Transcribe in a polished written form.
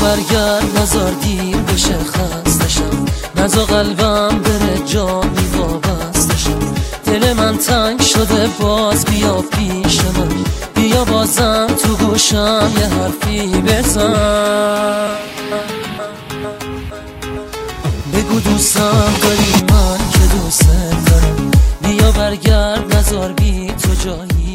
برگرد نزار دیر بشه خستشم، نزا قلبم بره جایی وابستشم. دل من تنگ شده باز بیا پیش من، بیا بازم تو گوشم یه حرفی بزن. بگو دوستم داری من که دوست دارم، بیا برگرد نزار بی تو جایی